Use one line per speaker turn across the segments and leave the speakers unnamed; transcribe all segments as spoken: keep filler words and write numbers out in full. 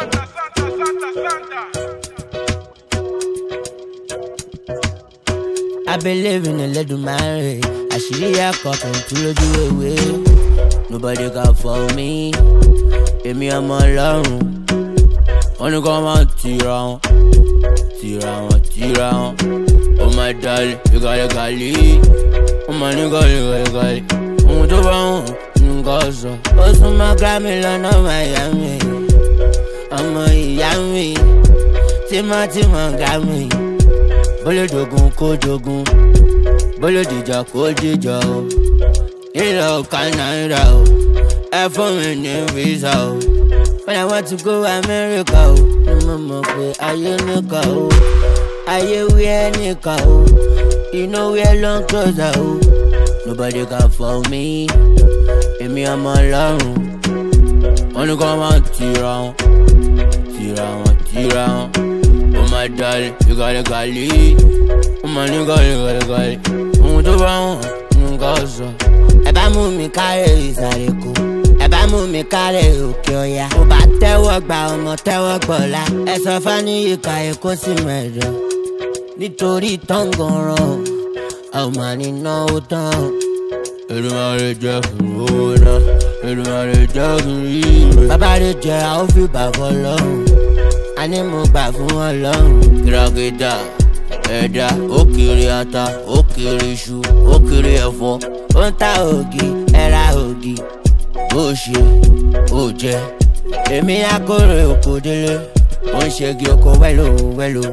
I believe in a little man. I should have cotton to the away. Nobody can follow me. Give me a man alone. Wanna come out, T-round. T-round, T-round. Oh my darling, you gotta go leave. Oh my nigga, you gotta go leave. I'm too wrong, you got so. Oh, so my Grammy, London, Miami. I'm a yummy. Tima, Tima, Grammy. Bolo jogun ko jogun, bolo dija ko dija o. Ilo Canada o, ẹ fún mi ní visa o. When I want to go America o, ni mo mọ̀ pé ayé nìkan o. Ayé wíyẹ nìkan o, you know wear long trouser o. Nobody can follow me, èmi ọmọ Ọlọ́run. Wọ́n ní kó máa tira wọn, tira wọn, tira wọn. Oh my darling, you gotta go leave. Oh my nigga, you gotta go leave. I'm too wrong, you got so. Ẹ bá mú mi kárẹ̀ ìsàlẹ̀ kù, ẹ bá mú mi kárẹ̀ òkè ọ̀yà. Mo bá tẹ́wọ́ gba ọmọ tẹ́wọ́ gbọ̀lá. Ẹ sọ fáníyì ká Èkó sí mẹ́jọ. Nítorí tọ́ngànràn, ọmọ nínáwó tán. Èdùmàrè jẹ́ fún owó náà, Èdùmàrè jẹ́ fún rí. Bàbá rẹ̀ jẹ́ àwọn fi bàbá lọ́rùn. Ani mo gbà fún Ọlọ́run. Kìràkìtà ẹ̀dá ó kiri ata ó kiri iṣu ó kiri ẹ̀fọ́ ó ń ta ògì ẹ̀ra ògì bó ṣe ó jẹ. Èmi akórè oko délé ó ń ṣègi oko wẹ́lò wẹ́lò.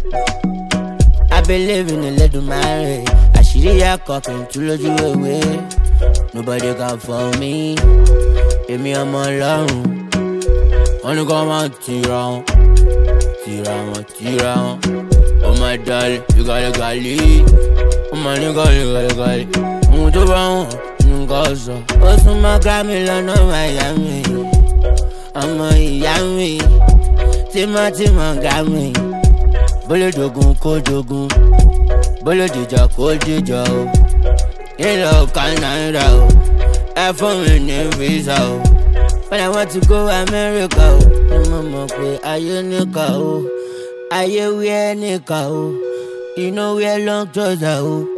I believe in Elédùmarè àṣírí ẹ̀kọ́ kì í tú lójú ewé. Nobody can follow me, èmi ọmọ Ọlọ́run. Wọ́n ní kó máa tira wọn. Tira wọn, tira wọn. Oh my darling, you gotta go leave. Oh my nigga, you gotta go leave. I'm too wrong, you got so. Oh, so my Grammy, London, Miami. I'm a yummy. Tima, Tima, Grammy. Bolo jogun, ko jogun. Bolo dija, ko dija o. Ilo Canada o. Ẹ fún mi ní visa o. When I want to go America o, ni mo mọ̀ pé ayé nìkan o. Ayé wíyẹ nìkan o, you know wear long trouser o.